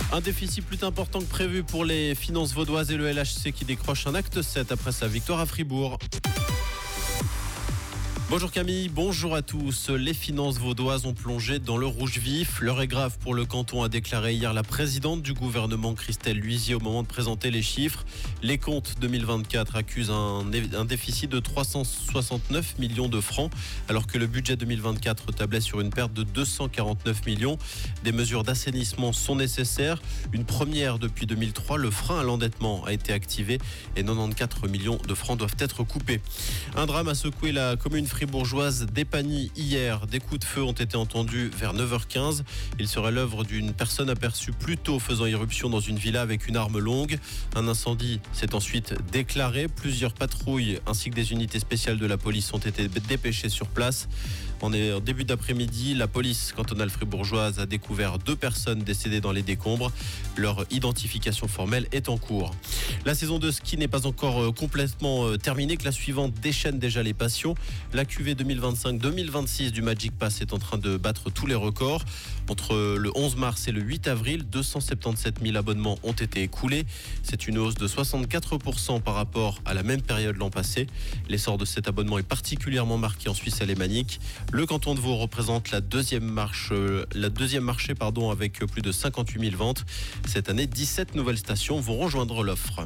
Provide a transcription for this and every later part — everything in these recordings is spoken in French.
Un déficit plus important que prévu pour les finances vaudoises et le LHC qui décroche un acte 7 après sa victoire à Fribourg. Bonjour Camille, bonjour à tous. Les finances vaudoises ont plongé dans le rouge vif. L'heure est grave pour le canton, a déclaré hier la présidente du gouvernement Christelle Luisier au moment de présenter les chiffres. Les comptes 2024 accusent un déficit de 369 millions de francs, alors que le budget 2024 tablait sur une perte de 249 millions. Des mesures d'assainissement sont nécessaires. Une première depuis 2003, le frein à l'endettement a été activé et 94 millions de francs doivent être coupés. Un drame a secoué la commune fribourgeoise d'Épagny hier. Des coups de feu ont été entendus vers 9h15. Il serait l'œuvre d'une personne aperçue plus tôt faisant irruption dans une villa avec une arme longue. Un incendie s'est ensuite déclaré. Plusieurs patrouilles ainsi que des unités spéciales de la police ont été dépêchées sur place. En début d'après-midi, la police cantonale fribourgeoise a découvert 2 personnes décédées dans les décombres. Leur identification formelle est en cours. La saison de ski n'est pas encore complètement terminée, que la suivante déchaîne déjà les passions. La QV 2025-2026 du Magic Pass est en train de battre tous les records. Entre le 11 mars et le 8 avril, 277 000 abonnements ont été écoulés. C'est une hausse de 64% par rapport à la même période l'an passé. L'essor de cet abonnement est particulièrement marqué en Suisse alémanique. Le canton de Vaud représente la deuxième marché avec plus de 58 000 ventes. Cette année, 17 nouvelles stations vont rejoindre l'offre.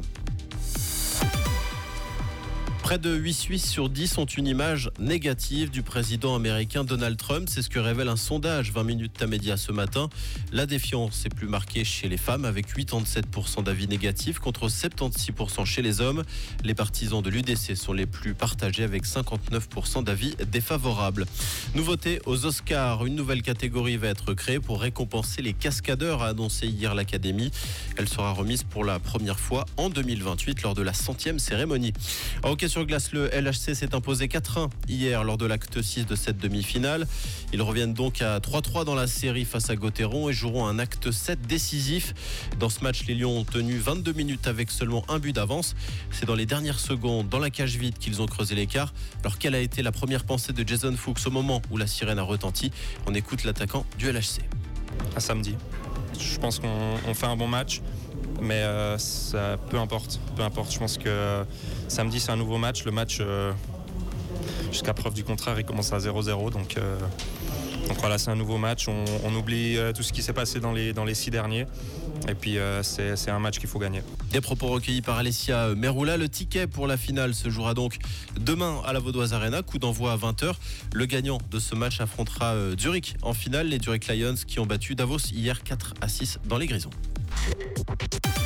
Près de 8 Suisses sur 10 ont une image négative du président américain Donald Trump. C'est ce que révèle un sondage 20 minutes Tamedia ce matin. La défiance est plus marquée chez les femmes avec 87% d'avis négatifs contre 76% chez les hommes. Les partisans de l'UDC sont les plus partagés avec 59% d'avis défavorables. Nouveauté aux Oscars, une nouvelle catégorie va être créée pour récompenser les cascadeurs, a annoncé hier l'Académie. Elle sera remise pour la première fois en 2028 lors de la 100e cérémonie. En hockey sur glace, le LHC s'est imposé 4-1 hier lors de l'acte 6 de cette demi-finale. Ils reviennent donc à 3-3 dans la série face à Gauthieron et joueront un acte 7 décisif. Dans ce match, les Lions ont tenu 22 minutes avec seulement un but d'avance. C'est dans les dernières secondes, dans la cage vide, qu'ils ont creusé l'écart. Alors quelle a été la première pensée de Jason Fuchs au moment où la sirène a retenti? On écoute l'attaquant du LHC. À samedi. Je pense qu'on fait un bon match. Mais ça, peu importe. Je pense que samedi, c'est un nouveau match. Le match, jusqu'à preuve du contraire, il commence à 0-0. Donc voilà, c'est un nouveau match. On oublie tout ce qui s'est passé dans les 6 derniers. Et puis, c'est un match qu'il faut gagner. Des propos recueillis par Alessia Meroula. Le ticket pour la finale se jouera donc demain à la Vaudoise Arena. Coup d'envoi à 20h. Le gagnant de ce match affrontera Zurich en finale. Les Zurich Lions qui ont battu Davos hier 4-6 dans les Grisons.